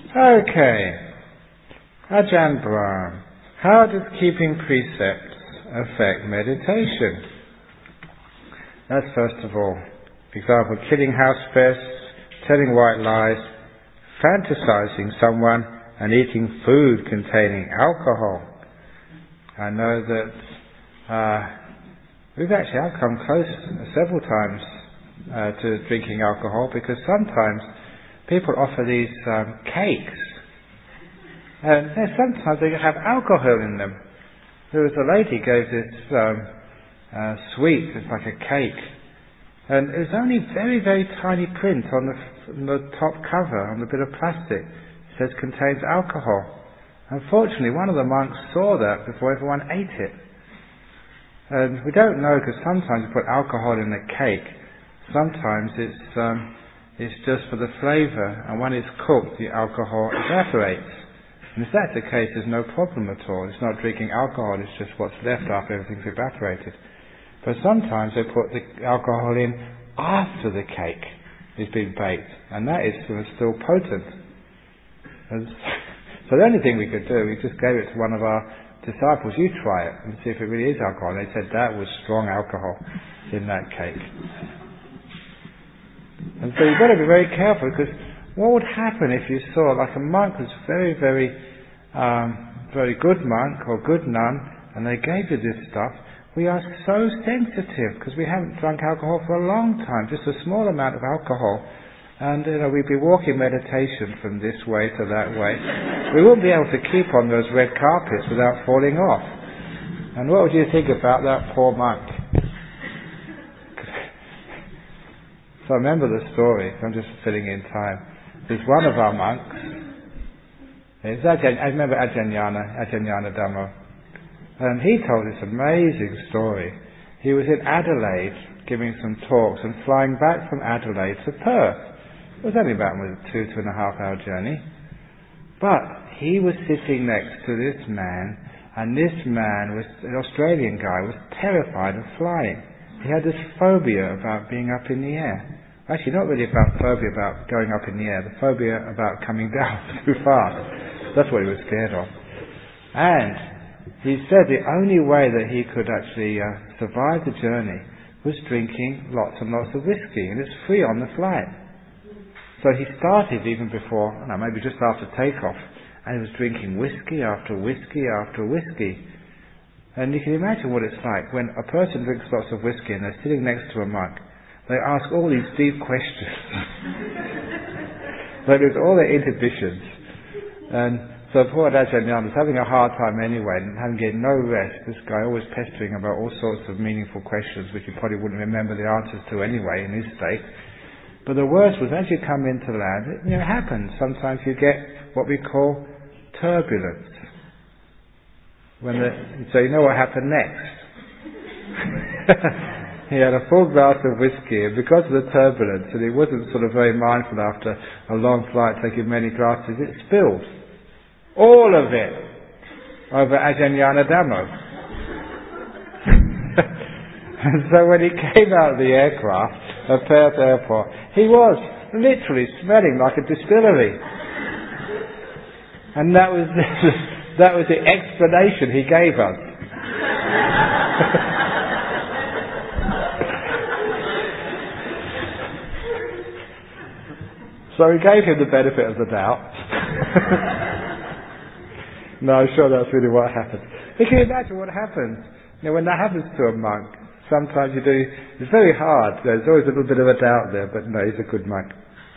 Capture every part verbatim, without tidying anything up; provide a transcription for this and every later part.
Okay. Ajahn Brahm. How does keeping precepts affect meditation? That's first of all. For example, killing house pests, telling white lies, fantasizing someone, and eating food containing alcohol. I know that uh, we've actually I've come close several times uh, to drinking alcohol, because sometimes people offer these um, cakes, and sometimes they have alcohol in them. There was a lady gave this um, uh, sweet, it's like a cake, and it was only very, very tiny print on the, on the top cover, on the bit of plastic. It says contains alcohol. Unfortunately, one of the monks saw that before everyone ate it. And we don't know, because sometimes you put alcohol in a cake. Sometimes it's um, it's just for the flavour, and when it's cooked, the alcohol evaporates. And if that's the case, there's no problem at all. It's not drinking alcohol, it's just what's left after everything's evaporated. But sometimes they put the alcohol in after the cake has been baked, and that is still potent. And so the only thing we could do, we just gave it to one of our disciples, you try it and see if it really is alcohol. And they said that was strong alcohol in that cake. And so you've got to be very careful, because what would happen if you saw, like, a monk was very, very, um, very good monk or good nun, and they gave you this stuff. We are so sensitive, because we haven't drunk alcohol for a long time, just a small amount of alcohol. And, you know, we'd be walking meditation from this way to that way. We wouldn't be able to keep on those red carpets without falling off. And what would you think about that poor monk? So I remember the story. I'm just filling in time. There's one of our monks. It's Ajahn, I remember Ajahn-yana, Ajahn-yana Dhammo. And he told this amazing story. He was in Adelaide giving some talks and flying back from Adelaide to Perth. It was only about a two, two and a half hour journey. But he was sitting next to this man, and this man, was an Australian guy, was terrified of flying. He had this phobia about being up in the air. Actually, not really about phobia about going up in the air, the phobia about coming down too fast. That's what he was scared of. And he said the only way that he could actually uh, survive the journey was drinking lots and lots of whiskey, and it's free on the flight. So he started even before, I don't know, maybe just after takeoff, and he was drinking whiskey after whiskey after whiskey. And you can imagine what it's like when a person drinks lots of whiskey and they're sitting next to a monk. They ask all these deep questions. They lose all their inhibitions. And so poor Ajahn was having a hard time anyway, and having getting no rest. This guy always pestering about all sorts of meaningful questions, which he probably wouldn't remember the answers to anyway in his state. But the worst was, as you come into land, it, you know, it happens. Sometimes you get what we call turbulence. When the, so you know what happened next. He had a full glass of whiskey, and because of the turbulence, and he wasn't sort of very mindful after a long flight taking many glasses, it spilled. All of it over Ajahn-yana Dhammo. And so when he came out of the aircraft at Perth Airport, he was literally smelling like a distillery. And that was that was the explanation he gave us. So we gave him the benefit of the doubt. No, I'm sure that's really what happened. But can you imagine what happens? You know, when that happens to a monk, sometimes you do, it's very hard. There's always a little bit of a doubt there, but no, he's a good monk.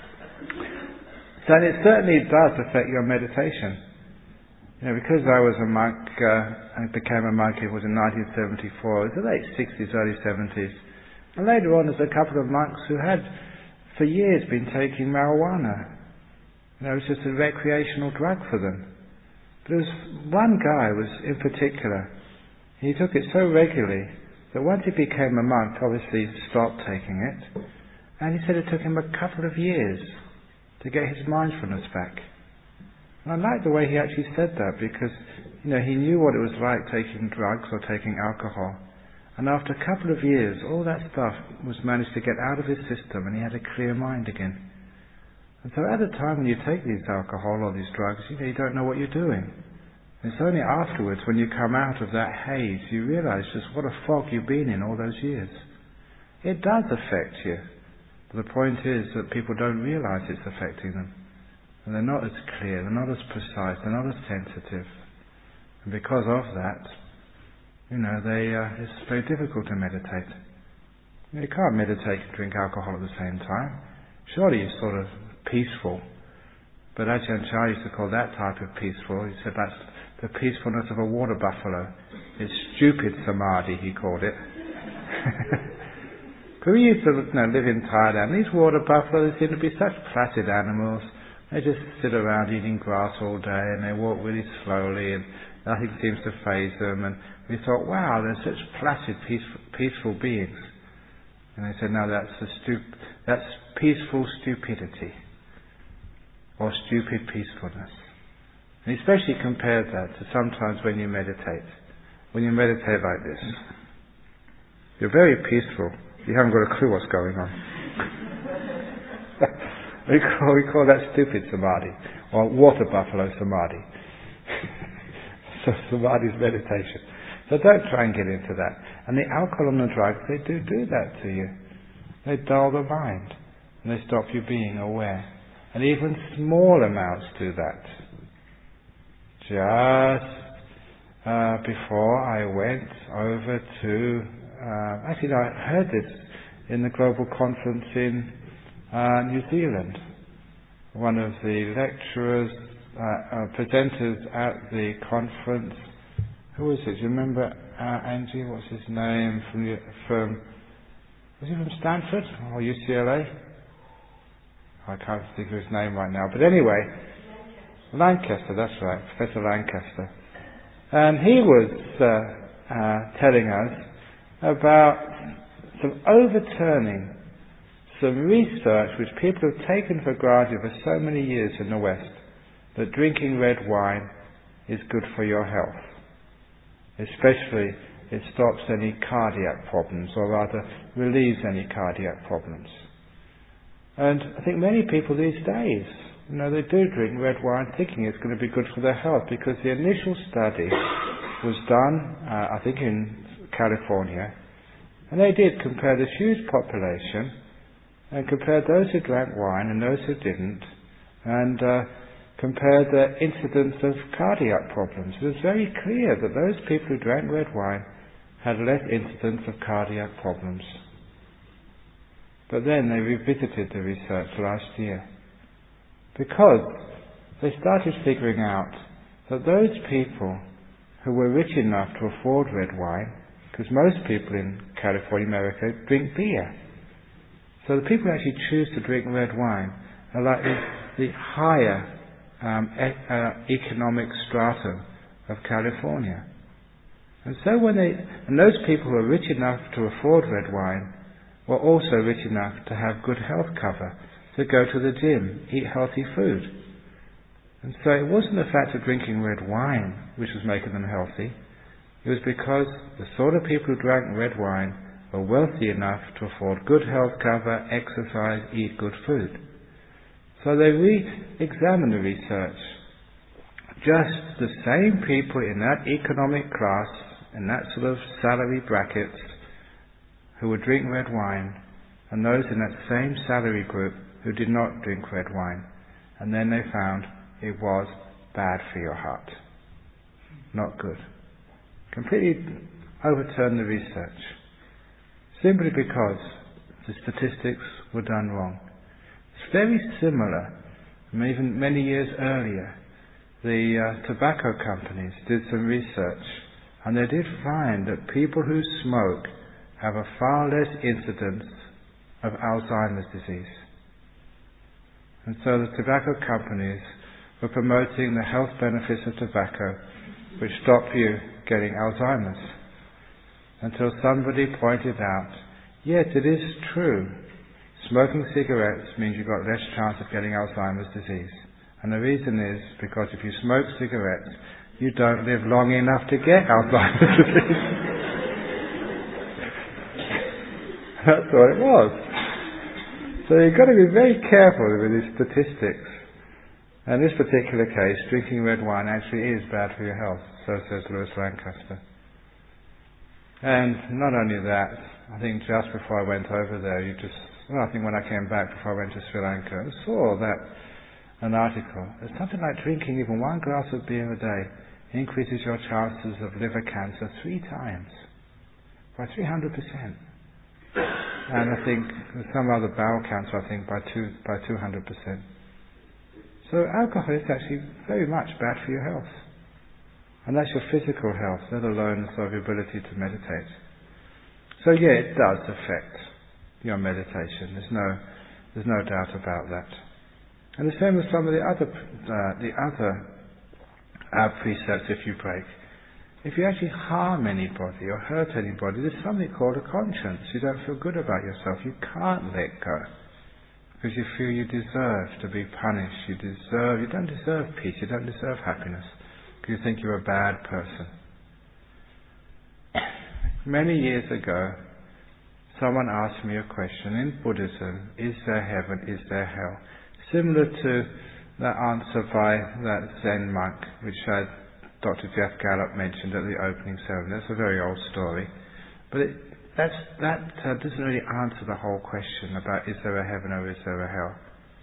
So and it certainly does affect your meditation. You know, because I was a monk, uh, I became a monk, it was in nineteen seventy-four, it was the late sixties, early seventies. And later on there's a couple of monks who had, for years, been taking marijuana. You know, it was just a recreational drug for them. But there was one guy was in particular, he took it so regularly that once he became a monk, obviously he stopped taking it, and he said it took him a couple of years to get his mindfulness back. And I like the way he actually said that, because, you know, he knew what it was like taking drugs or taking alcohol. And after a couple of years, all that stuff was managed to get out of his system, and he had a clear mind again. And so at the time when you take these alcohol or these drugs, you know, you don't know what you're doing. And it's only afterwards, when you come out of that haze, you realize just what a fog you've been in all those years. It does affect you. But the point is that people don't realize it's affecting them. And they're not as clear, they're not as precise, they're not as sensitive. And because of that, you know, they, uh, it's very difficult to meditate. You can't meditate and drink alcohol at the same time. Surely you're sort of peaceful. But Ajahn Chah used to call that type of peaceful, he said that's the peacefulness of a water buffalo. It's stupid samadhi, he called it. Because we used to you know, live in Thailand. These water buffaloes seem to be such placid animals. They just sit around eating grass all day and they walk really slowly and nothing seems to faze them. And we thought, wow, they're such placid, peaceful, peaceful beings. And they said, no, that's a stup- that's peaceful stupidity, or stupid peacefulness. And especially compare that to sometimes when you meditate. When you meditate like this, you're very peaceful. You haven't got a clue what's going on. we, call, we call that stupid samadhi, or water buffalo samadhi. So samadhi is meditation. So don't try and get into that. And the alcohol and the drugs, they do do that to you. They dull the mind. And they stop you being aware. And even small amounts do that. Just uh, before I went over to... Uh, actually, no, I heard this in the global conference in uh, New Zealand. One of the lecturers, uh, uh, presenters at the conference... Who was it? Do you remember uh, Angie? What's his name? From the, from was he from Stanford or U C L A? I can't think of his name right now. But anyway, Lancaster. That's right, Professor Lancaster. And he was uh, uh, telling us about some overturning, some research which people have taken for granted for so many years in the West, that drinking red wine is good for your health. Especially, it stops any cardiac problems, or rather relieves any cardiac problems. And I think many people these days, you know, they do drink red wine thinking it's going to be good for their health, because the initial study was done, uh, I think in California, and they did compare this huge population, and compared those who drank wine and those who didn't, and uh, compared the incidence of cardiac problems. It was very clear that those people who drank red wine had less incidence of cardiac problems. But then they revisited the research last year, because they started figuring out that those people who were rich enough to afford red wine, because most people in California, America, drink beer. So the people who actually choose to drink red wine are like the, the higher Um, e- uh, economic stratum of California. And so when they, and those people who are rich enough to afford red wine were also rich enough to have good health cover, to go to the gym, eat healthy food. And so it wasn't the fact of drinking red wine which was making them healthy. It was because the sort of people who drank red wine were wealthy enough to afford good health cover, exercise, eat good food. So they re-examined the research. Just the same people in that economic class, in that sort of salary brackets, who would drink red wine, and those in that same salary group who did not drink red wine. And then they found it was bad for your heart. Not good. Completely overturned the research. Simply because the statistics were done wrong. It's very similar, even many years earlier, the uh, tobacco companies did some research, and they did find that people who smoke have a far less incidence of Alzheimer's disease. And so the tobacco companies were promoting the health benefits of tobacco, which stop you getting Alzheimer's. Until somebody pointed out, yes, it is true. Smoking cigarettes means you've got less chance of getting Alzheimer's disease. And the reason is because if you smoke cigarettes, you don't live long enough to get Alzheimer's disease. That's what it was. So you've got to be very careful with these statistics. And in this particular case, drinking red wine actually is bad for your health, so says Lewis Lancaster. And not only that, I think just before I went over there, you just, well, I think when I came back before I went to Sri Lanka, I saw that, an article, it's something like drinking even one glass of beer a day increases your chances of liver cancer three times, by three hundred percent. And I think some other bowel cancer, I think, by two by two hundred percent. So alcohol is actually very much bad for your health. And that's your physical health, let alone sort of your ability to meditate. So yeah, it does affect your meditation. There's no there's no doubt about that. And the same with some of the other uh, the other uh, precepts if you break. If you actually harm anybody or hurt anybody, there's something called a conscience. You don't feel good about yourself. You can't let go. Because you feel you deserve to be punished. You deserve, you don't deserve peace. You don't deserve happiness. Because you think you're a bad person. Many years ago, someone asked me a question. In Buddhism, is there heaven, is there hell? Similar to that answer by that Zen monk, which uh, Doctor Jeff Gallup mentioned at the opening ceremony. That's a very old story. But it, that's, that uh, doesn't really answer the whole question about is there a heaven or is there a hell.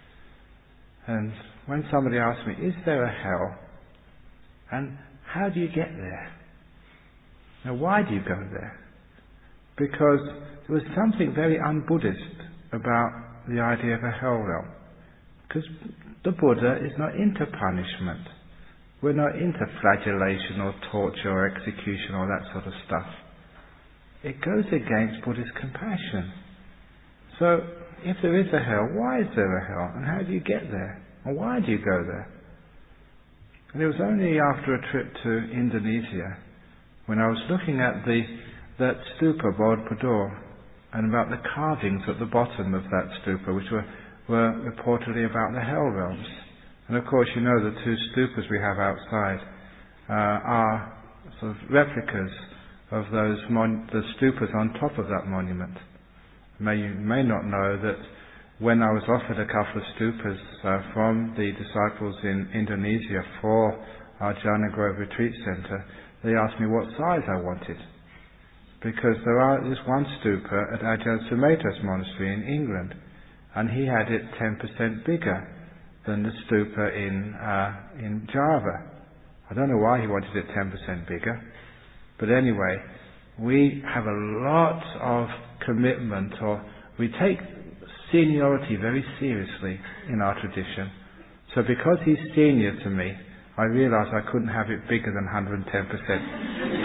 And when somebody asks me, is there a hell? And how do you get there? Now why do you go there? Because there was something very un-Buddhist about the idea of a hell realm. Because the Buddha is not into punishment. We're not into flagellation or torture or execution or that sort of stuff. It goes against Buddhist compassion. So, if there is a hell, why is there a hell? And how do you get there? And why do you go there? And it was only after a trip to Indonesia, when I was looking at the that stupa, Borobudur, and about the carvings at the bottom of that stupa, which were, were reportedly about the hell realms. And of course, you know the two stupas we have outside uh, are sort of replicas of those mon- the stupas on top of that monument. May you may not know that when I was offered a couple of stupas uh, from the disciples in Indonesia for our Jhana Grove Retreat Centre, they asked me what size I wanted. Because there are this one stupa at Ajahn Sumedho's monastery in England, and he had it ten percent bigger than the stupa in uh, in Java. I don't know why he wanted it ten percent bigger, but anyway, we have a lot of commitment, or we take seniority very seriously in our tradition. So because he's senior to me, I realised I couldn't have it bigger than one hundred ten percent.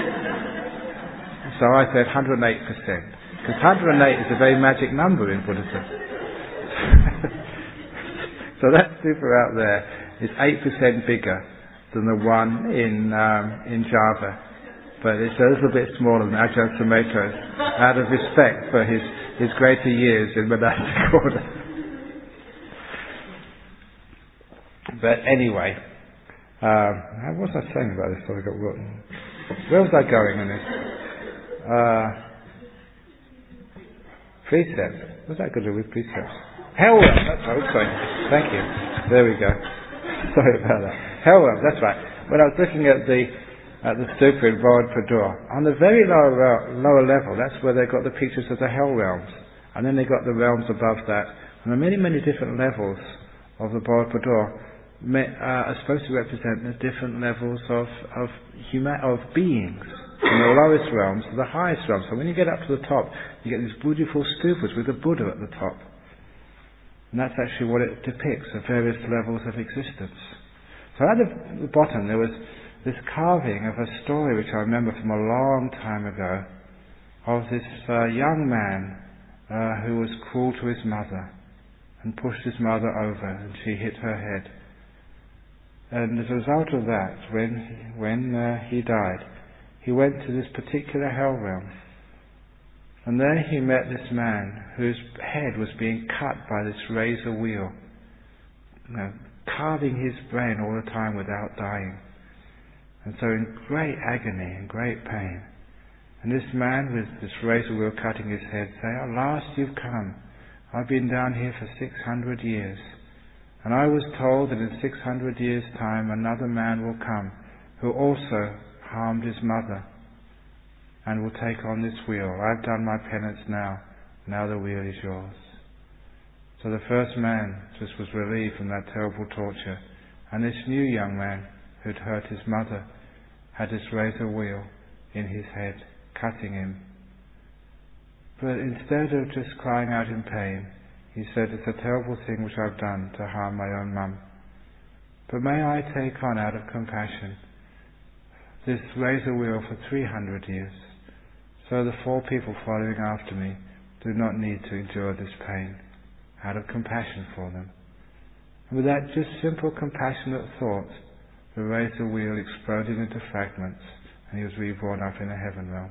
So I said one hundred eight percent, because one hundred eight is a very magic number in Buddhism. So that stupa out there is eight percent bigger than the one in um, in Java, but it's a little bit smaller than Ajahn Sumedho's, out of respect for his, his greater years in monastic order. But anyway, um, what was I saying about this? So I got where was I going on this? Uh, precepts. What's that got to do with precepts? Hell realm, that's what I was saying. Thank you. There we go. Sorry about that. Hell realm, that's right. When I was looking at the at the stupa in Borobudur, on the very lower uh, lower level, that's where they got the pictures of the hell realms, and then they got the realms above that, and the many many different levels of the Borobudur may, uh, are supposed to represent the different levels of of huma- of beings. From the lowest realms to the highest realms. So when you get up to the top, you get these beautiful stupas with the Buddha at the top. And that's actually what it depicts, the various levels of existence. So at the bottom there was this carving of a story which I remember from a long time ago, of this uh, young man uh, who was cruel to his mother and pushed his mother over and she hit her head. And as a result of that, when he, when uh, he died, he went to this particular hell realm. And there he met this man whose head was being cut by this razor wheel, you know, carving his brain all the time without dying. And so in great agony and great pain. And this man with this razor wheel cutting his head saying, "At last you've come. I've been down here for six hundred years, and I was told that in six hundred years' time another man will come who also harmed his mother and will take on this wheel. I've done my penance now, now the wheel is yours. So the first man just was relieved from that terrible torture, and this new young man who'd hurt his mother had this razor wheel in his head, cutting him. But instead of just crying out in pain, he said, it's a terrible thing which I've done to harm my own mum. But may I take on, out of compassion, this razor wheel for three hundred years, so the four people following after me do not need to endure this pain, out of compassion for them. And with that just simple compassionate thought, the razor wheel exploded into fragments, and he was reborn up in a heaven realm.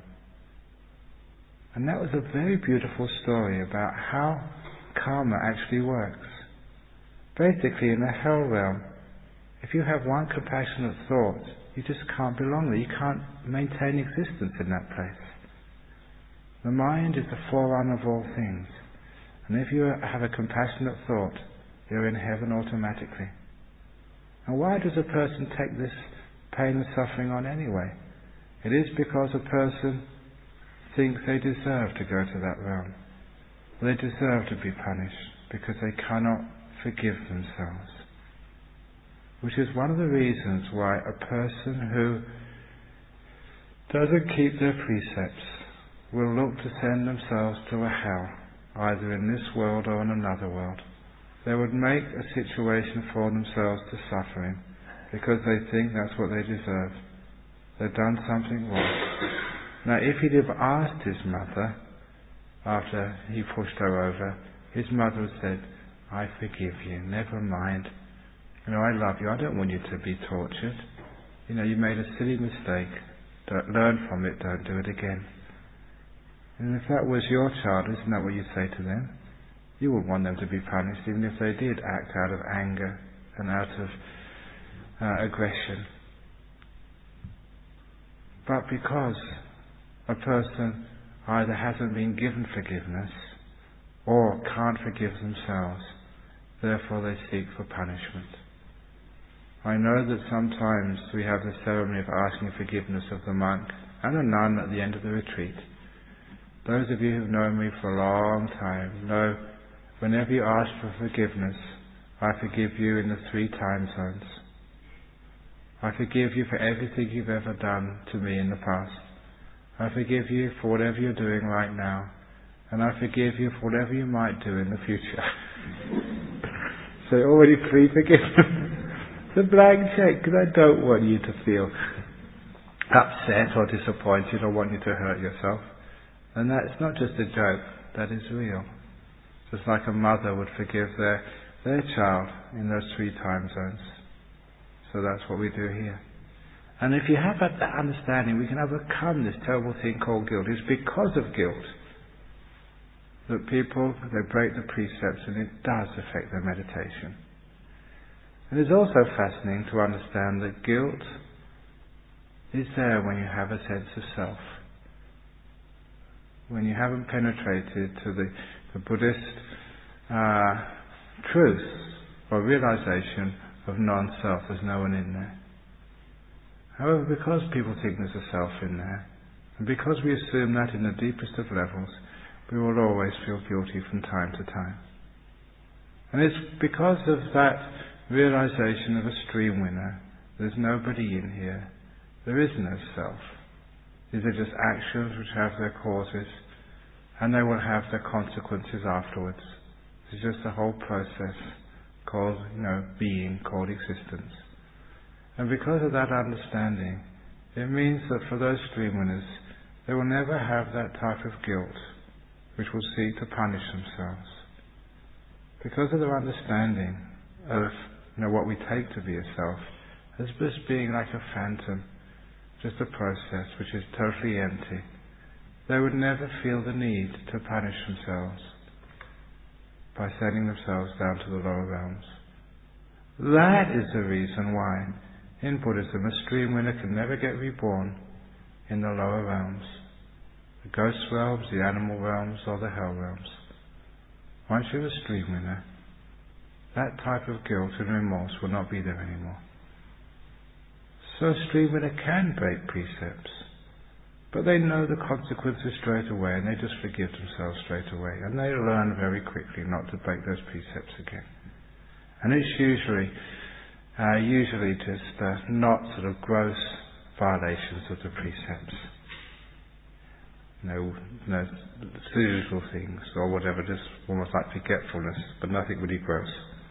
And that was a very beautiful story about how karma actually works. Basically, in the hell realm, if you have one compassionate thought, you just can't belong there. You can't maintain existence in that place. The mind is the forerunner of all things. And if you have a compassionate thought, you're in heaven automatically. And why does a person take this pain and suffering on anyway? It is because a person thinks they deserve to go to that realm. They deserve to be punished because they cannot forgive themselves. Which is one of the reasons why a person who doesn't keep their precepts will look to send themselves to a hell, either in this world or in another world. They would make a situation for themselves to suffering because they think that's what they deserve. They've done something wrong. Now, if he'd have asked his mother, after he pushed her over, his mother had said, I forgive you, never mind. You know, I love you, I don't want you to be tortured. You know, you made a silly mistake. Don't learn from it, don't do it again. And if that was your child, isn't that what you'd say to them? You would want them to be punished, even if they did act out of anger and out of uh, aggression. But because a person either hasn't been given forgiveness or can't forgive themselves, therefore they seek for punishment. I know that sometimes we have the ceremony of asking forgiveness of the monk and the nun at the end of the retreat. Those of you who've known me for a long time know whenever you ask for forgiveness, I forgive you in the three time zones. I forgive you for everything you've ever done to me in the past. I forgive you for whatever you're doing right now. And I forgive you for whatever you might do in the future. So already pre-forgiven. It's a blank check, because I don't want you to feel upset or disappointed or want you to hurt yourself. And that's not just a joke, that is real. Just like a mother would forgive their, their child in those three time zones. So that's what we do here. And if you have that understanding, we can overcome this terrible thing called guilt. It's because of guilt that people, they break the precepts, and it does affect their meditation. And it's also fascinating to understand that guilt is there when you have a sense of self. When you haven't penetrated to the, the Buddhist uh, truth or realization of non-self, there's no one in there. However, because people think there's a self in there, and because we assume that in the deepest of levels, we will always feel guilty from time to time. And it's because of that realization of a stream winner, there's nobody in here, there is no self. These are just actions which have their causes, and they will have their consequences afterwards. It's just a whole process called, you know, being, called existence. And because of that understanding, it means that for those stream winners, they will never have that type of guilt which will seek to punish themselves. Because of their understanding of, you know, what we take to be a self as just being like a phantom, just a process which is totally empty, they would never feel the need to punish themselves by sending themselves down to the lower realms. That is the reason why in Buddhism a stream winner can never get reborn in the lower realms, the ghost realms, the animal realms, or the hell realms. once you're a stream winner, that type of guilt and remorse will not be there anymore. So a stream winner can break precepts, but they know the consequences straight away, and they just forgive themselves straight away, and they learn very quickly not to break those precepts again. And it's usually, uh, usually just uh, not sort of gross violations of the precepts. No, no usual things or whatever, just almost like forgetfulness, but nothing really gross.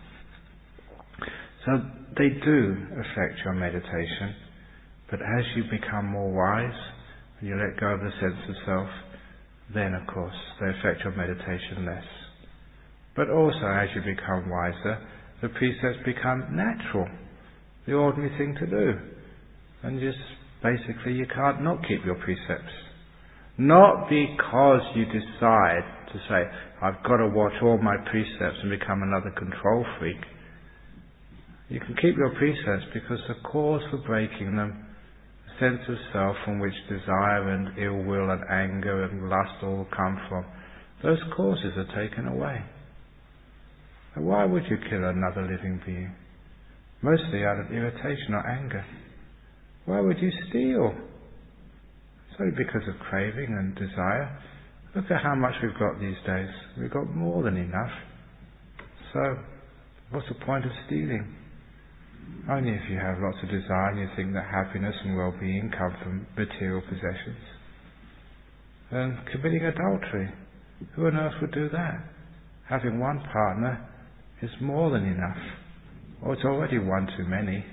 So they do affect your meditation, but as you become more wise and you let go of the sense of self, then of course they affect your meditation less. But also as you become wiser, the precepts become natural, the ordinary thing to do. And just basically you can't not keep your precepts. Not because you decide to say, I've got to watch all my precepts and become another control freak. You can keep your precepts because the cause for breaking them, the sense of self from which desire and ill will and anger and lust all come from, those causes are taken away. And why would you kill another living being? Mostly out of irritation or anger. Why would you steal? It's only because of craving and desire. Look at how much we've got these days. We've got more than enough. So, what's the point of stealing? Only if you have lots of desire and you think that happiness and well-being come from material possessions. And committing adultery. Who on earth would do that? Having one partner is more than enough. Or it's already one too many.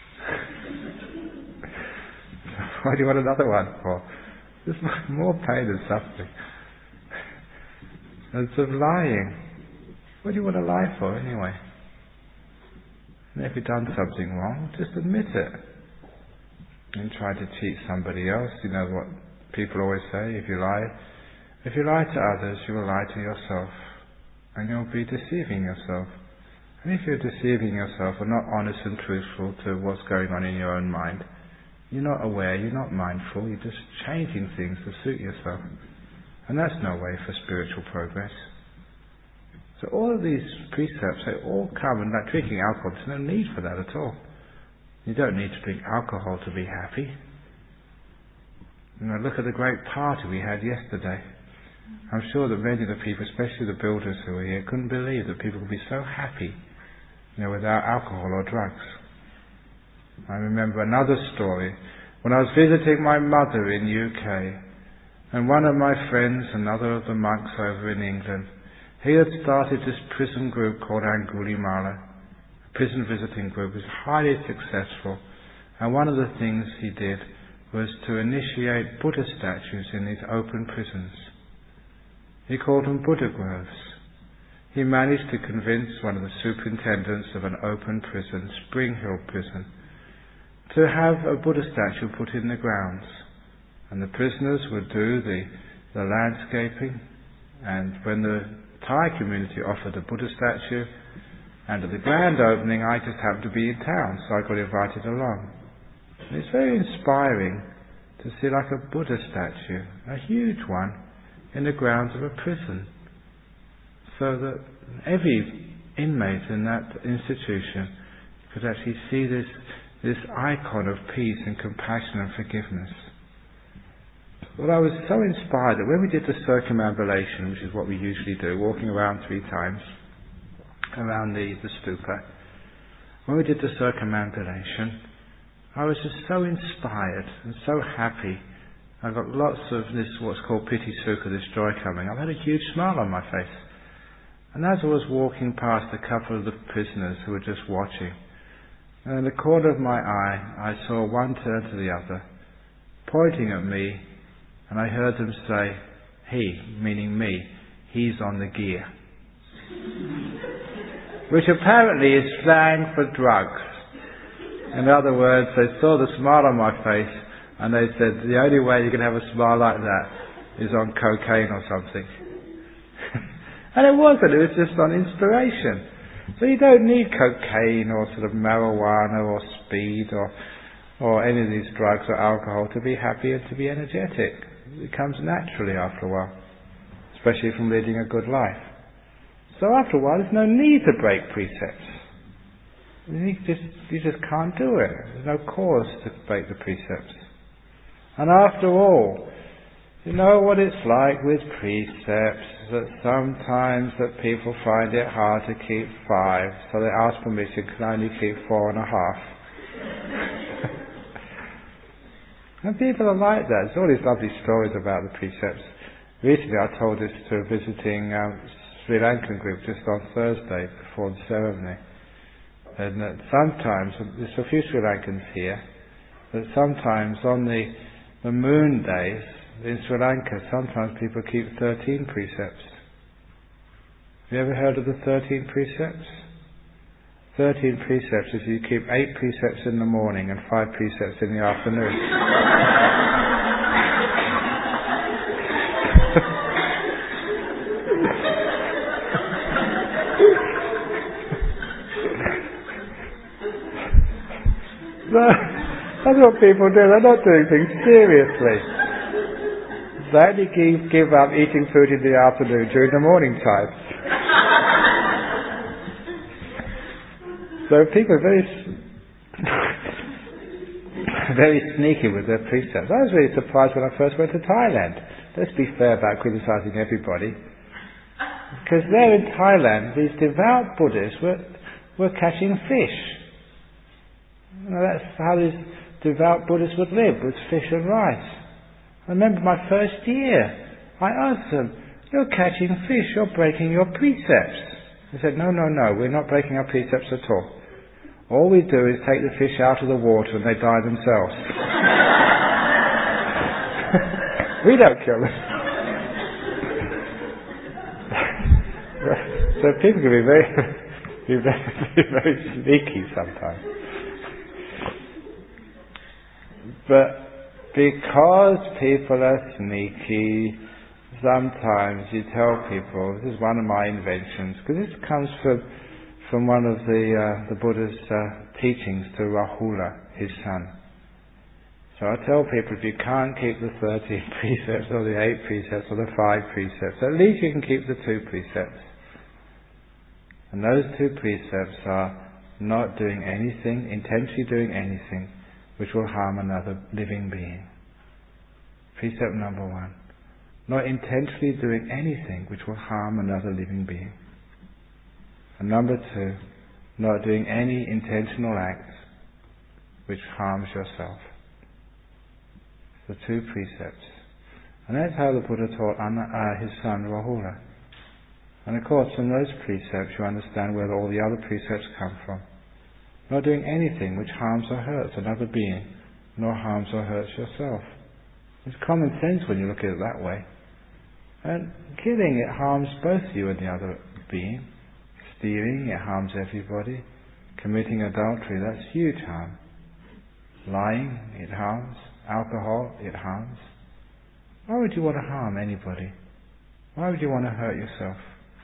Why do you want another one for? There's more pain and suffering. And it's of lying. What do you want to lie for anyway? And if you've done something wrong, just admit it. And try to cheat somebody else. You know what people always say, if you lie, if you lie to others, you will lie to yourself. And you'll be deceiving yourself. And if you're deceiving yourself or not honest and truthful to what's going on in your own mind, you're not aware, you're not mindful, you're just changing things to suit yourself. And that's no way for spiritual progress. So all of these precepts, they all come, and like drinking alcohol, there's no need for that at all. You don't need to drink alcohol to be happy. You know, look at the great party we had yesterday. I'm sure that many of the people, especially the builders who were here, couldn't believe that people could be so happy, you know, without alcohol or drugs. I remember another story when I was visiting my mother in U K, and one of my friends, another of the monks over in England, he had started this prison group called Angulimala, a prison visiting group. It was highly successful, and one of the things he did was to initiate Buddha statues in these open prisons. He called them Buddha groves. He managed to convince one of the superintendents of an open prison, Spring Hill Prison, to have a Buddha statue put in the grounds. And the prisoners would do the, the landscaping, and when the Thai community offered a Buddha statue, and at the grand opening I just happened to be in town, so I got invited along. And it's very inspiring to see like a Buddha statue, a huge one, in the grounds of a prison, so that every inmate in that institution could actually see this this icon of peace and compassion and forgiveness. Well, I was so inspired that when we did the circumambulation, which is what we usually do, walking around three times around the, the stupa, when we did the circumambulation, I was just so inspired and so happy. I got lots of this, what's called piti sukha, this joy coming. I had a huge smile on my face. And as I was walking past a couple of the prisoners who were just watching, and in the corner of my eye, I saw one turn to the other, pointing at me, and I heard them say, he, meaning me, he's on the gear. Which apparently is slang for drugs. In other words, they saw the smile on my face, and they said, the only way you can have a smile like that is on cocaine or something. And it wasn't, it was just on inspiration. So you don't need cocaine or sort of marijuana or speed or or any of these drugs or alcohol to be happy and to be energetic. It comes naturally after a while, especially from leading a good life. So after a while, there's no need to break precepts. You just, you just can't do it. There's no cause to break the precepts. And after all, you know what it's like with precepts, that sometimes that people find it hard to keep five, so they ask permission, can I only keep four and a half? And people are like that. There's all these lovely stories about the precepts. Recently I told this to a visiting um, Sri Lankan group just on Thursday before the ceremony. And that sometimes, there's a few Sri Lankans here, that sometimes on the, the moon days in Sri Lanka, sometimes people keep thirteen precepts. Have you ever heard of the thirteen precepts? thirteen precepts is you keep eight precepts in the morning and five precepts in the afternoon. That's what people do. They're not doing things seriously. They only give, give up eating food in the afternoon during the morning time. So people are very, very sneaky with their precepts. I was really surprised when I first went to Thailand. Let's be fair about criticizing everybody. Because there in Thailand, these devout Buddhists were, were catching fish. You know, that's how these devout Buddhists would live, with fish and rice. I remember my first year, I asked them, you're catching fish, you're breaking your precepts. They said, no, no, no, we're not breaking our precepts at all. All we do is take the fish out of the water and they die themselves. We don't kill them. So people can be very, be very, be very sneaky sometimes. But because people are sneaky, sometimes you tell people, this is one of my inventions, because this comes from from one of the uh, the Buddha's uh, teachings to Rahula, his son. So I tell people, if you can't keep the thirteen precepts or the eight precepts or the five precepts, at least you can keep the two precepts. And those two precepts are not doing anything, intentionally doing anything which will harm another living being. Precept number one. Not intentionally doing anything which will harm another living being. And number two, not doing any intentional acts which harms yourself. The two precepts. And that's how the Buddha taught Anna, uh, his son Rahula. And of course, from those precepts you understand where all the other precepts come from. Not doing anything which harms or hurts another being, nor harms or hurts yourself. It's common sense when you look at it that way. And killing, it harms both you and the other being. Stealing, it harms everybody. Committing adultery, that's huge harm. Lying, it harms. Alcohol, it harms. Why would you want to harm anybody? Why would you want to hurt yourself?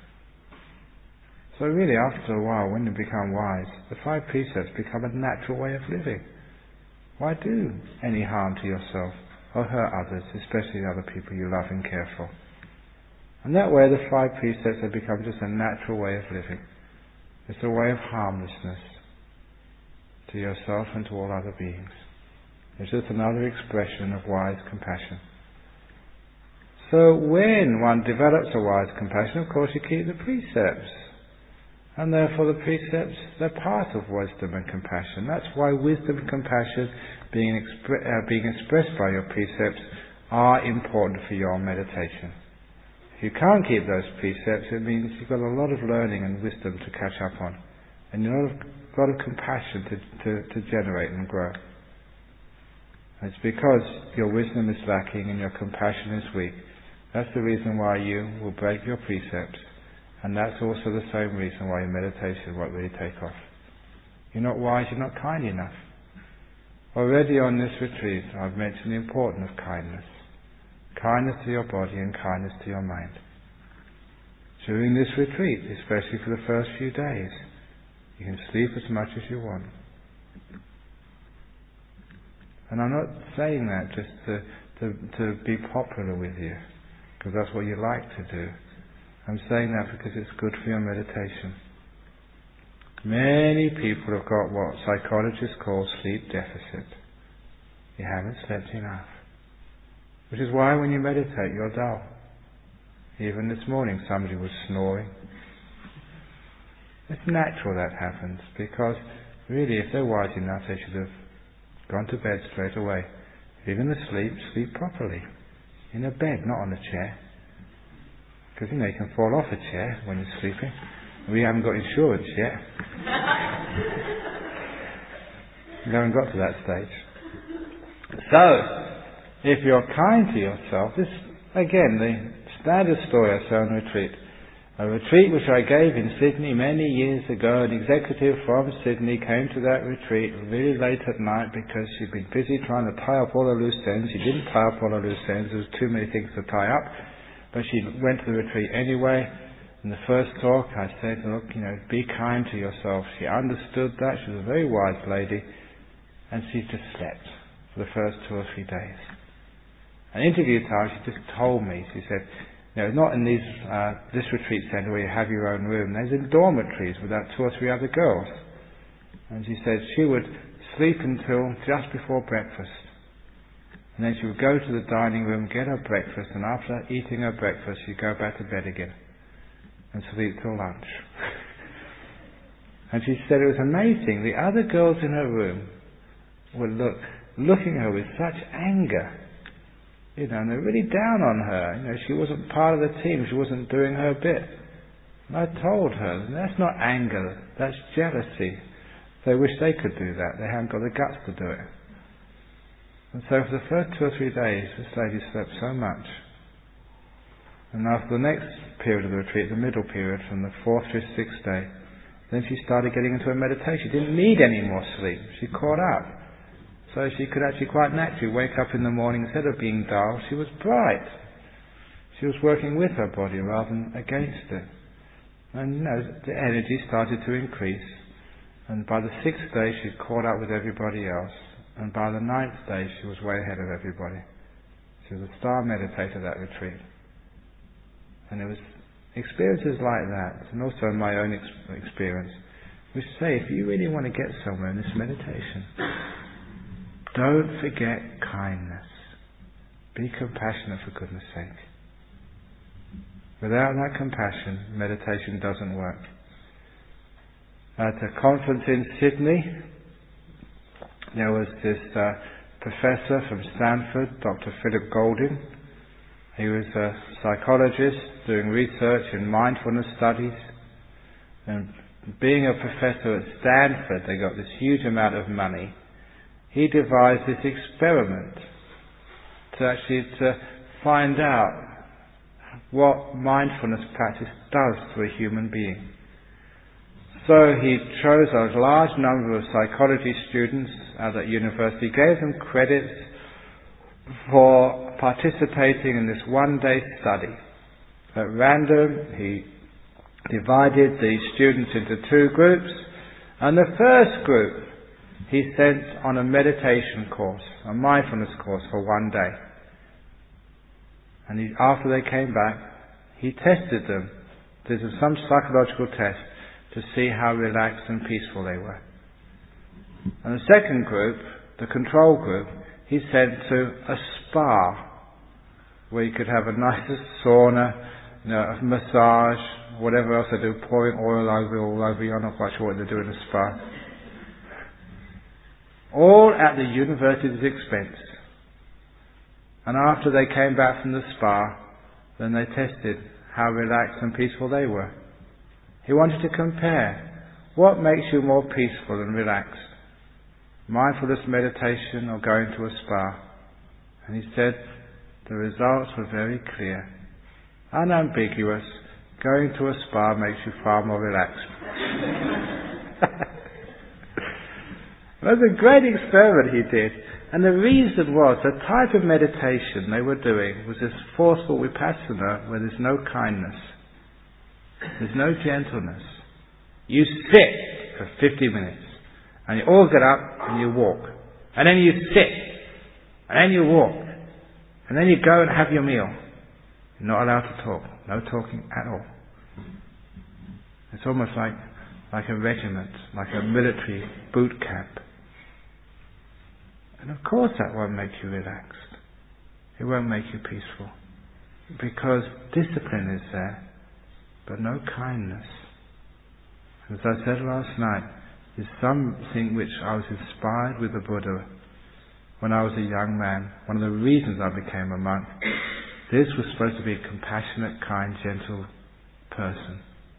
So really, after a while, when you become wise, the five precepts become a natural way of living. Why do any harm to yourself or hurt others, especially other people you love and care for? And that way, the five precepts have become just a natural way of living. It's a way of harmlessness to yourself and to all other beings. It's just another expression of wise compassion. So when one develops a wise compassion, of course you keep the precepts. And therefore the precepts, they're part of wisdom and compassion. That's why wisdom and compassion being, expre- uh, being expressed by your precepts are important for your meditation. If you can't keep those precepts, it means you've got a lot of learning and wisdom to catch up on. And a lot of, a lot of compassion to, to, to generate and grow. And it's because your wisdom is lacking and your compassion is weak. That's the reason why you will break your precepts. And that's also the same reason why your meditation won't really take off. You're not wise, you're not kind enough. Already on this retreat, I've mentioned the importance of kindness. Kindness to your body and kindness to your mind. During this retreat, especially for the first few days, you can sleep as much as you want. And I'm not saying that just to, to, to be popular with you, because that's what you like to do. I'm saying that because it's good for your meditation. Many people have got what psychologists call sleep deficit. You haven't slept enough. Which is why when you meditate you're dull. Even this morning somebody was snoring. It's natural that happens, because really if they're wise enough they should have gone to bed straight away. If you're going to sleep, sleep properly. In a bed, not on a chair. Because you know you can fall off a chair when you're sleeping. We haven't got insurance yet. We haven't got to that stage. So, if you're kind to yourself, this, again, the standard story I say on retreat. A retreat which I gave in Sydney many years ago, an executive from Sydney came to that retreat really late at night because she'd been busy trying to tie up all the loose ends. She didn't tie up all the loose ends, there was too many things to tie up. But she went to the retreat anyway. In the first talk I said, look, you know, be kind to yourself. She understood that. She was a very wise lady. And she just slept for the first two or three days. And interview time, she just told me, she said, you know, not in these, uh, this retreat centre where you have your own room. There's in dormitories with about two or three other girls. And she said she would sleep until just before breakfast. And then she would go to the dining room, get her breakfast, and after eating her breakfast, she'd go back to bed again and sleep till lunch. And she said it was amazing. The other girls in her room were look, looking at her with such anger. You know, and they're really down on her. You know, she wasn't part of the team. She wasn't doing her bit. And I told her, that's not anger, that's jealousy. They wish they could do that. They haven't got the guts to do it. And so for the first two or three days, this lady slept so much. And after the next period of the retreat, the middle period, from the fourth to sixth day, then she started getting into a meditation. She didn't need any more sleep. She caught up. So she could actually quite naturally wake up in the morning, instead of being dull, she was bright. She was working with her body rather than against it. And you know, the energy started to increase. And by the sixth day she'd caught up with everybody else. And by the ninth day she was way ahead of everybody. She was a star meditator at that retreat. And it was experiences like that, and also my own ex- experience, which say if you really want to get somewhere in this meditation, don't forget kindness. Be compassionate, for goodness sake. Without that compassion, meditation doesn't work. At a conference in Sydney, there was this uh, professor from Stanford, Doctor Philip Golding. He was a psychologist doing research in mindfulness studies. And being a professor at Stanford, they got this huge amount of money. He devised this experiment to actually to find out what mindfulness practice does to a human being. So he chose a large number of psychology students at that university, gave them credits for participating in this one-day study. At random, he divided the students into two groups, and the first group he sent on a meditation course, a mindfulness course for one day. And he, after they came back, he tested them. This was some psychological test to see how relaxed and peaceful they were. And the second group, the control group, he sent to a spa where you could have a nice sauna, you know, a massage, whatever else they do, pouring oil over all over you. I'm not quite sure what they do in a spa. All at the university's expense. And after they came back from the spa, then they tested how relaxed and peaceful they were. He wanted to compare what makes you more peaceful and relaxed, mindfulness meditation or going to a spa. And he said the results were very clear, unambiguous. Going to a spa makes you far more relaxed. It was a great experiment he did. And the reason was, the type of meditation they were doing was this forceful vipassana where there's no kindness. There's no gentleness. You sit for fifty minutes, and you all get up and you walk. And then you sit, and then you walk. And then you go and have your meal. You're not allowed to talk. No talking at all. It's almost like, like a regiment, like a military boot camp. And of course that won't make you relaxed. It won't make you peaceful. Because discipline is there, but no kindness. As I said last night, is something which I was inspired with the Buddha when I was a young man. One of the reasons I became a monk. This was supposed to be a compassionate, kind, gentle person.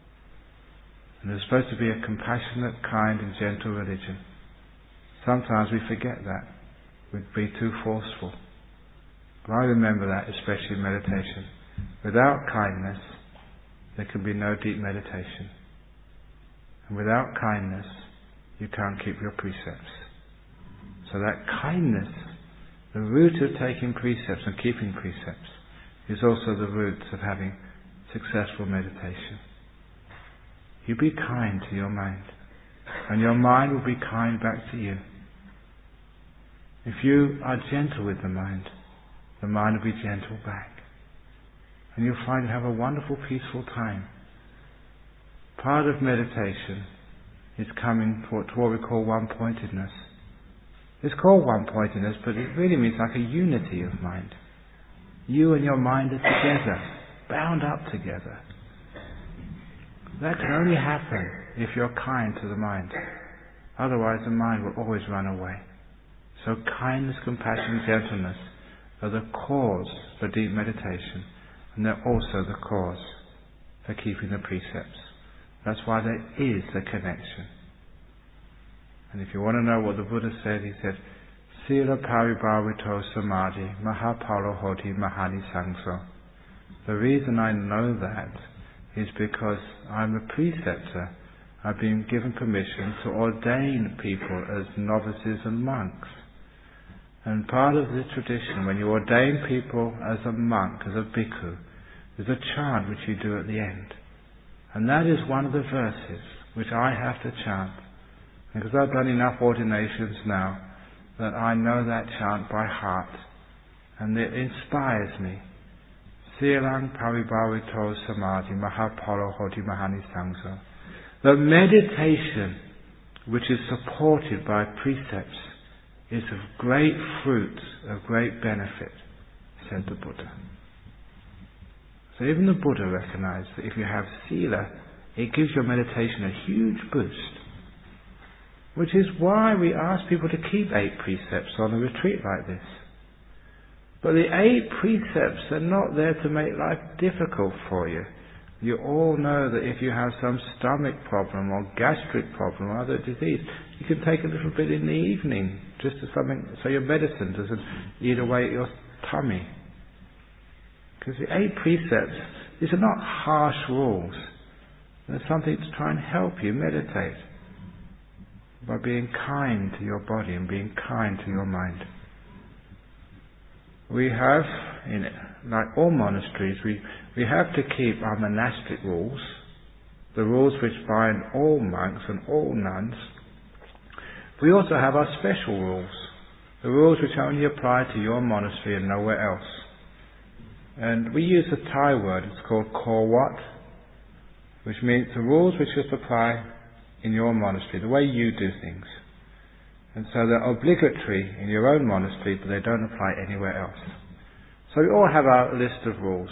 And it was supposed to be a compassionate, kind and gentle religion. Sometimes we forget that. We'd be too forceful. But I remember that, especially in meditation. Without kindness, there can be no deep meditation. And without kindness, you can't keep your precepts. So that kindness, the root of taking precepts and keeping precepts, is also the root of having successful meditation. You be kind to your mind, and your mind will be kind back to you. If you are gentle with the mind, the mind will be gentle back. And you'll find you have a wonderful, peaceful time. Part of meditation is coming to what we call one-pointedness. It's called one-pointedness, but it really means like a unity of mind. You and your mind are together, bound up together. That can only happen if you're kind to the mind. Otherwise the mind will always run away. So kindness, compassion, gentleness are the cause for deep meditation, and they're also the cause for keeping the precepts. That's why there is a connection. And if you want to know what the Buddha said, he said, Sila paribhavito samadhi mahapalo hoti mahani sangso. The reason I know that is because I'm a preceptor. I've been given permission to ordain people as novices and monks. And part of the tradition, when you ordain people as a monk, as a bhikkhu, there's a chant which you do at the end. And that is one of the verses which I have to chant. Because I've done enough ordinations now that I know that chant by heart. And it inspires me. Silang paribhavito samadhi mahapalo hoti mahani sangso. The meditation which is supported by precepts is of great fruit, of great benefit, said the Buddha. So even the Buddha recognized that if you have sila, it gives your meditation a huge boost. Which is why we ask people to keep eight precepts on a retreat like this. But the eight precepts are not there to make life difficult for you. You all know that if you have some stomach problem or gastric problem or other disease, you can take a little bit in the evening, just as something, so your medicine doesn't eat away at your tummy. Because the eight precepts, these are not harsh rules. They're something to try and help you meditate by being kind to your body and being kind to your mind. We have, in like all monasteries, we, we have to keep our monastic rules, the rules which bind all monks and all nuns. We also have our special rules, the rules which only apply to your monastery and nowhere else. And we use a Thai word, it's called Korwat, which means the rules which just apply in your monastery, the way you do things. And so they're obligatory in your own monastery, but they don't apply anywhere else. So we all have our list of rules.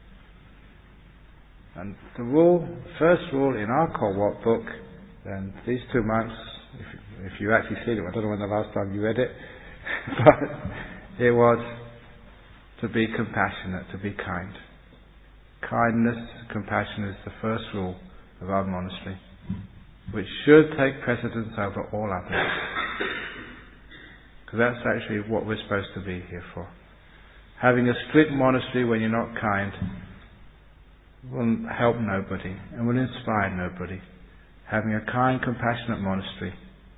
And the rule, the first rule in our Korwat book, and these two monks, if, if you actually see it, I don't know when the last time you read it, but it was to be compassionate, to be kind. Kindness, compassion is the first rule of our monastery, which should take precedence over all others. Because that's actually what we're supposed to be here for. Having a strict monastery when you're not kind will help nobody and will inspire nobody. Having a kind, compassionate monastery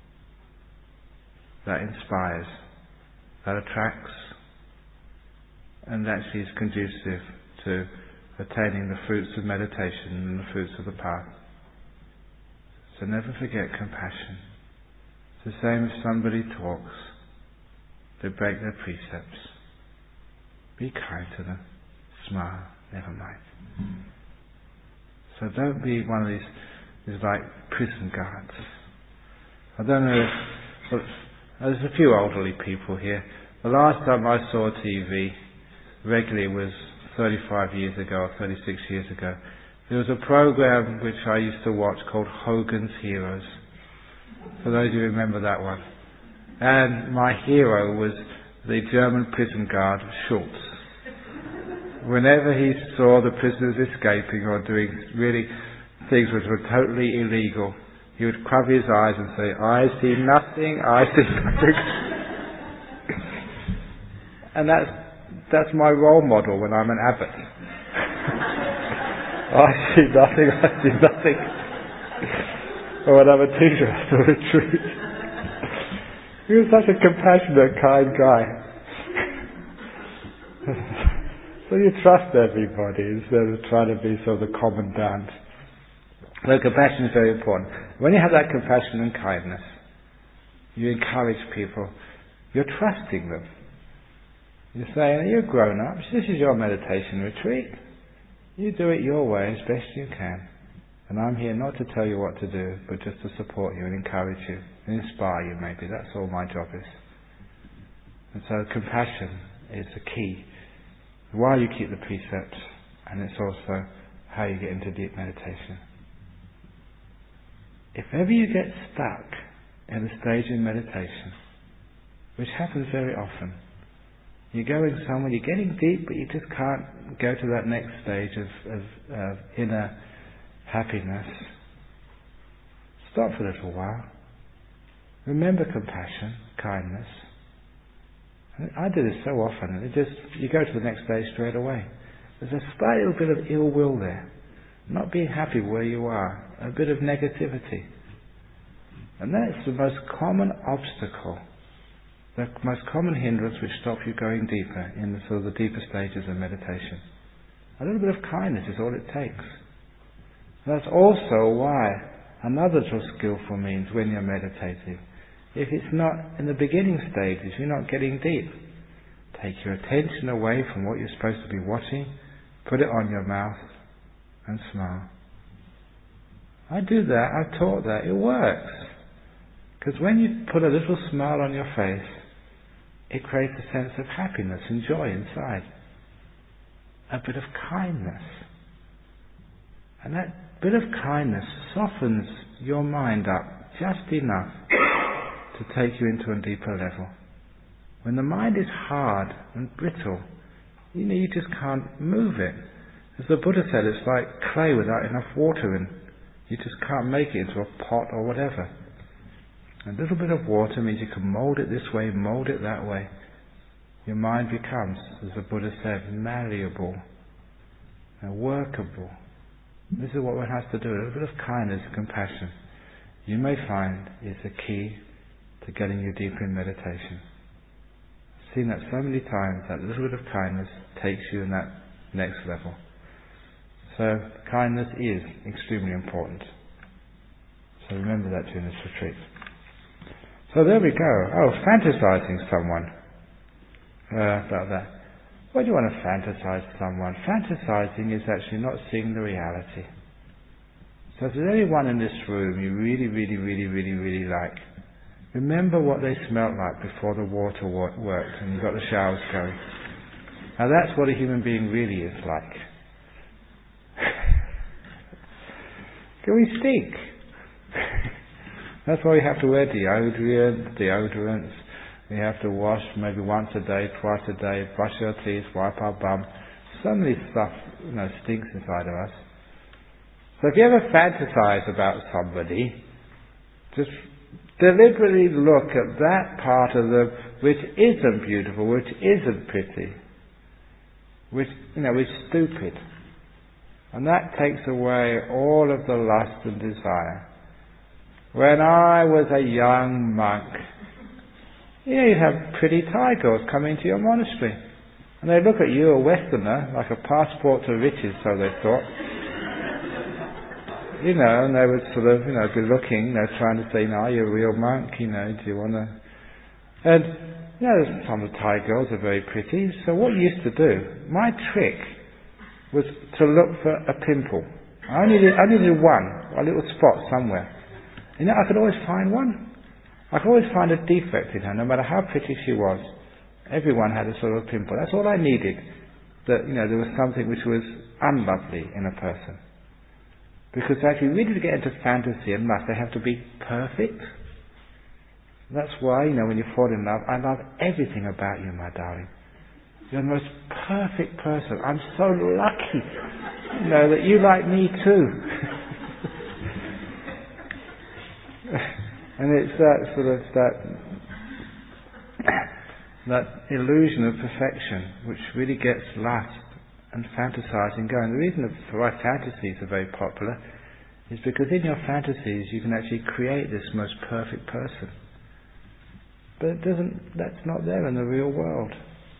that inspires, that attracts, and actually is conducive to attaining the fruits of meditation and the fruits of the path. So never forget compassion. It's the same as somebody talks. They break their precepts. Be kind to them. Smile. Never mind. So don't be one of these is like prison guards. I don't know if... Well, there's a few elderly people here. The last time I saw T V regularly was thirty-five years ago or thirty-six years ago. There was a program which I used to watch called Hogan's Heroes. For those who remember that one. And my hero was the German prison guard Schultz. Whenever he saw the prisoners escaping or doing really things which were totally illegal, he would cover his eyes and say, "I see nothing, I see nothing." And that's that's my role model when I'm an abbot. I see nothing, I see nothing. Or when I'm a teacher at the retreat. He was such a compassionate, kind guy. So you trust everybody instead of trying to be sort of the commandant. So compassion is very important. When you have that compassion and kindness, you encourage people, you're trusting them. You're saying, you're grown ups, this is your meditation retreat. You do it your way as best you can. And I'm here not to tell you what to do, but just to support you and encourage you and inspire you maybe. That's all my job is. And so compassion is the key. While you keep the precepts, and it's also how you get into deep meditation. If ever you get stuck in the stage in meditation, which happens very often, you're going somewhere, you're getting deep, but you just can't go to that next stage of, of, of inner happiness. Stop for a little while. Remember compassion, kindness. I do this so often. It just you go to the next stage straight away. There's a slight little bit of ill will there, not being happy where you are, a bit of negativity, and that's the most common obstacle, the most common hindrance which stops you going deeper in the sort of the deeper stages of meditation. A little bit of kindness is all it takes. That's also why another little skillful means when you're meditating. If it's not in the beginning stages, you're not getting deep. Take your attention away from what you're supposed to be watching, put it on your mouth, and smile. I do that, I've taught that, it works. Because when you put a little smile on your face, it creates a sense of happiness and joy inside. A bit of kindness. And that bit of kindness softens your mind up just enough to take you into a deeper level. When the mind is hard and brittle, you know, you just can't move it. As the Buddha said, it's like clay without enough water in. You just can't make it into a pot or whatever. A little bit of water means you can mould it this way, mould it that way. Your mind becomes, as the Buddha said, malleable and workable. This is what one has to do. A little bit of kindness and compassion, you may find, is the key to getting you deeper in meditation. I've seen that so many times, that little bit of kindness takes you in that next level. So kindness is extremely important. So remember that during this retreat. So there we go. Oh, fantasizing someone. Uh, about that. Why do you want to fantasize someone? Fantasizing is actually not seeing the reality. So if there's anyone in this room you really, really, really, really, really like, remember what they smelt like before the water worked and you got the showers going. Now that's what a human being really is like. Can we stink? That's why we have to wear deodorant, deodorants. We have to wash maybe once a day, twice a day, brush our teeth, wipe our bum. So many stuff, you know, stinks inside of us. So if you ever fantasize about somebody, just deliberately look at that part of them which isn't beautiful, which isn't pretty, which, you know, is stupid. And that takes away all of the lust and desire. When I was a young monk, you know, you'd have pretty Thai girls come into your monastery. And they'd look at you, a Westerner, like a passport to riches, so they thought. You know, and they would sort of, you know, be looking, you know, trying to say, no, you're a real monk, you know, do you want to... And, you know, some of the Thai girls are very pretty, so what you used to do, my trick was to look for a pimple. I needed, I needed one, a little spot somewhere. You know, I could always find one. I could always find a defect in her, no matter how pretty she was. Everyone had a sort of pimple. That's all I needed. That, you know, there was something which was unlovely in a person. Because actually, really to get into fantasy and lust, they have to be perfect. That's why, you know, when you fall in love, I love everything about you, my darling. You're the most perfect person. I'm so lucky, you know, that you like me too. And it's that sort of, that, that illusion of perfection which really gets lust and fantasizing going. The reason why fantasies are very popular is because in your fantasies you can actually create this most perfect person. But it doesn't, that's not there in the real world.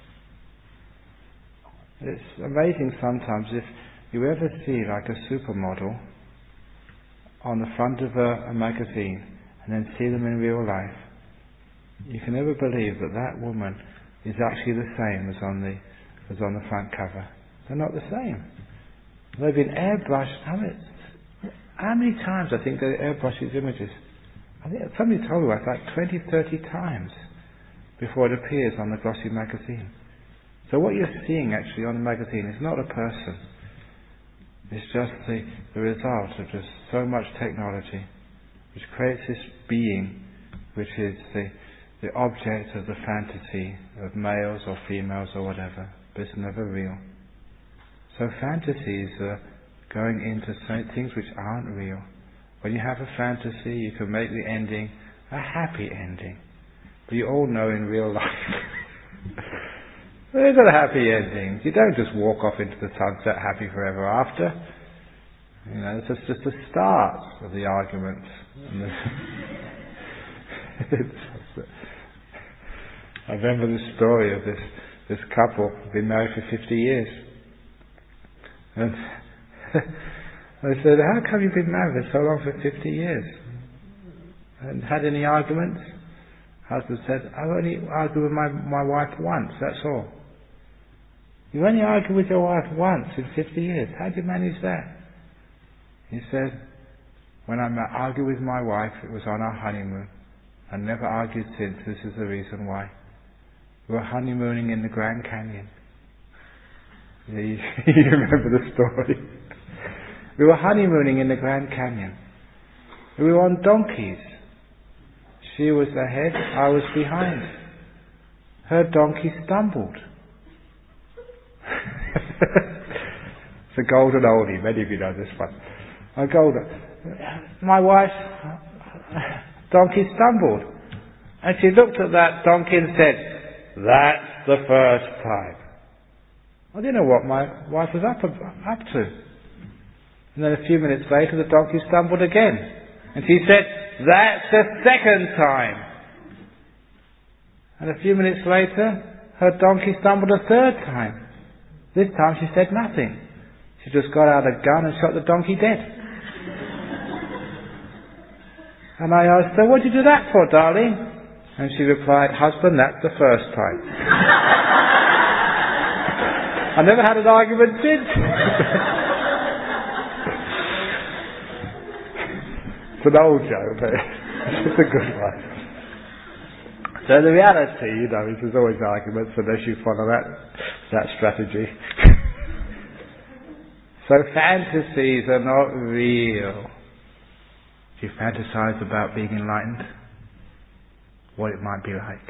It's amazing sometimes if you ever see like a supermodel on the front of a, a magazine and then see them in real life, you can never believe that that woman is actually the same as on the as on the front cover. They're not the same. They've been airbrushed. How many, how many times I think they airbrush these images? I think somebody told me it's like twenty, thirty times before it appears on the glossy magazine. So what you're seeing actually on the magazine is not a person. It's just the, the result of just so much technology which creates this being which is the, the object of the fantasy of males or females or whatever, but it's never real. So fantasies are going into things which aren't real. When you have a fantasy, you can make the ending a happy ending. But you all know in real life there's not happy endings. You don't just walk off into the sunset happy forever after. You know, it's just, just the start of the argument. I remember the story of this, this couple who'd been married for fifty years. And I said, how come you've been married for so long, for fifty years? And had any arguments? Husband said, I've only argued with my, my wife once, that's all. You only argued with your wife once in fifty years. How did you manage that? He said, when I argued with my wife, it was on our honeymoon. I never argued since. This is the reason why. We were honeymooning in the Grand Canyon. Yeah, you, you remember the story. We were honeymooning in the Grand Canyon. We were on donkeys. She was ahead, I was behind. Her donkey stumbled. It's a golden oldie, many of you know this one. A golden. My wife's donkey stumbled. And she looked at that donkey and said, that's the first time. I didn't know what my wife was up, up to. And then a few minutes later the donkey stumbled again. And she said, that's the second time. And a few minutes later her donkey stumbled a third time. This time she said nothing. She just got out a gun and shot the donkey dead. And I asked her, what did you do that for, darling? And she replied, husband, that's the first time. I never had an argument since. It's an old joke, but it's a good one. So the reality, you know, is there's always arguments unless you follow that, that strategy. So fantasies are not real. Do you fantasize about being enlightened? What it might be like.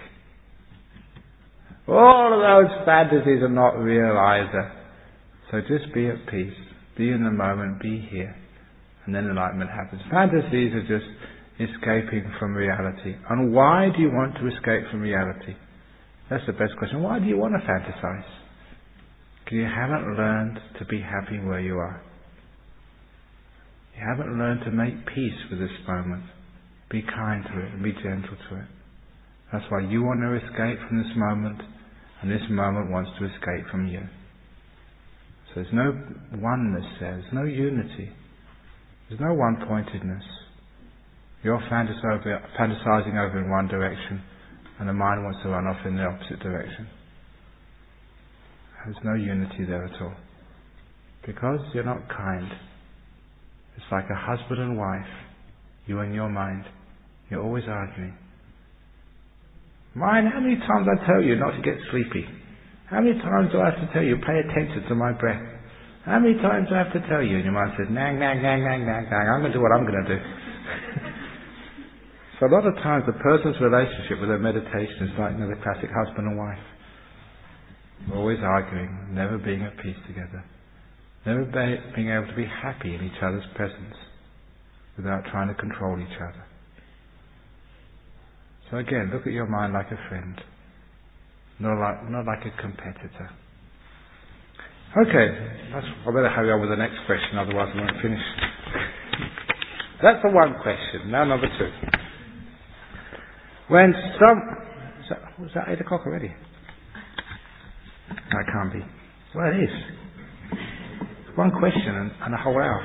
All of those fantasies are not real either. So just be at peace. Be in the moment. Be here. And then enlightenment happens. Fantasies are just escaping from reality. And why do you want to escape from reality? That's the best question. Why do you want to fantasize? Because you haven't learned to be happy where you are. You haven't learned to make peace with this moment. Be kind to it and be gentle to it. That's why you want to escape from this moment, and this moment wants to escape from you. So there's no oneness there. There's no unity. There's no one-pointedness. You're fantasizing over in one direction, and the mind wants to run off in the opposite direction. There's no unity there at all. Because you're not kind. It's like a husband and wife, you and your mind. You're always arguing. Mind, how many times I tell you not to get sleepy? How many times do I have to tell you, pay attention to my breath? How many times do I have to tell you? And your mind says, nang, nang, nang, nang, nang, nang, I'm going to do what I'm going to do. So a lot of times the person's relationship with their meditation is like, you know, the classic husband and wife. Always arguing, never being at peace together. Never be, being able to be happy in each other's presence without trying to control each other. So again, look at your mind like a friend, not like, not like a competitor. Okay, that's, I better hurry on with the next question, otherwise I won't finish. That's the one question. Now number two. When some... Is that, was that eight o'clock already? No, it can't be. Well, it is. It's one question and, and a whole hour.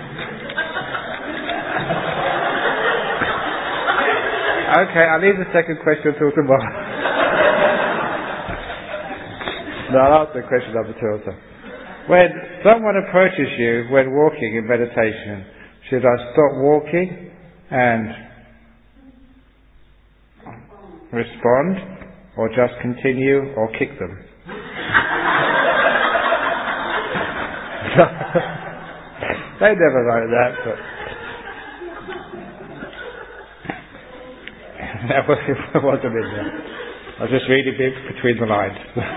Okay, I'll leave the second question until tomorrow. No, I'll answer question number two also. When someone approaches you when walking in meditation, should I stop walking and respond, or just continue, or kick them? They never wrote that, but that wasn't in there. I was just reading it between the lines.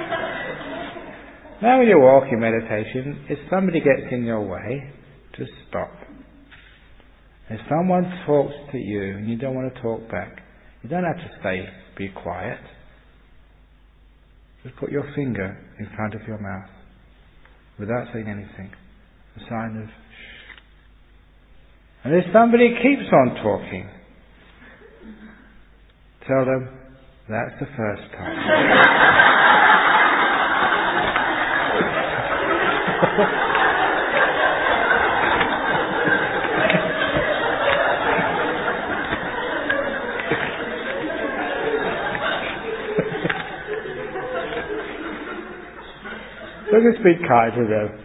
Now when you're walking meditation, if somebody gets in your way, just stop. If someone talks to you and you don't want to talk back, you don't have to stay, be quiet. Just put your finger in front of your mouth without saying anything. A sign of shh. And if somebody keeps on talking, tell them, that's the first time. So just be kind to them.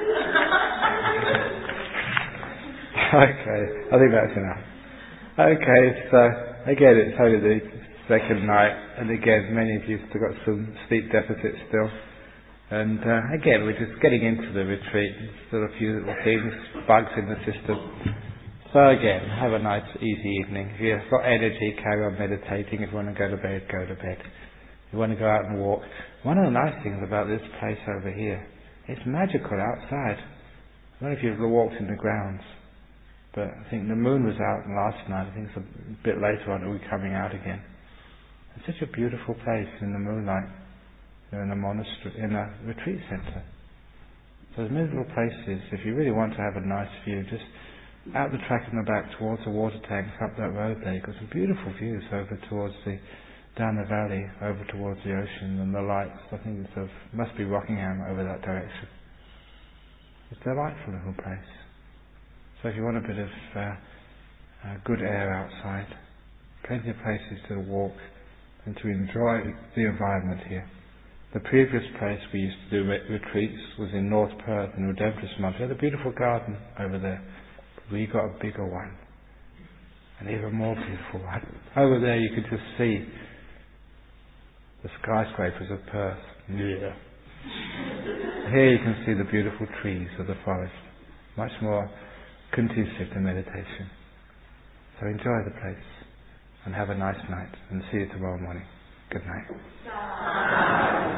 Okay, I think that's enough. Okay, so again it's only the second night, and again many of you have still got some sleep deficits still. And uh, again we're just getting into the retreat. There's still a few little things, bugs in the system. So again, have a nice easy evening. If you've got energy, carry on meditating. If you want to go to bed, go to bed. If you want to go out and walk. One of the nice things about this place over here, it's magical outside. I don't know if you've walked in the grounds, but I think the moon was out last night. I think it's a bit later on it will be coming out again. It's such a beautiful place in the moonlight. You're in a monastery, in a retreat centre. So there's many little places. If you really want to have a nice view, just out the track in the back towards the water tanks, up that road there, you've got some beautiful views over towards the, down the valley, over towards the ocean and the lights. I think it's of, must be Rockingham over that direction. It's a delightful little place. So if you want a bit of uh, uh, good air outside, plenty of places to walk and to enjoy the environment here. The previous place we used to do re- retreats was in North Perth in Redemptorist Monastery. We had a beautiful garden over there. We got a bigger one, an even more beautiful one. Over there you could just see the skyscrapers of Perth. Yeah. Here you can see the beautiful trees of the forest, much more conducive to meditation. So enjoy the place and have a nice night, and see you tomorrow morning. Good night.